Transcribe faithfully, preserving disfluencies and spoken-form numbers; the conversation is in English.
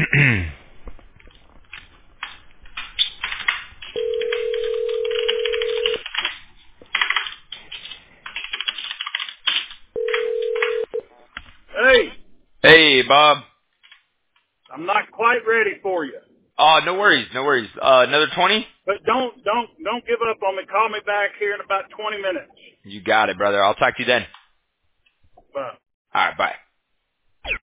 Hey, Hey, Bob. I'm not quite ready for you, Oh, no worries, no worries. Uh, another twenty? but don't don't don't give up on me. Call me back here in about twenty minutes. You got it, brother. I'll talk to you then. Bye. All right, bye.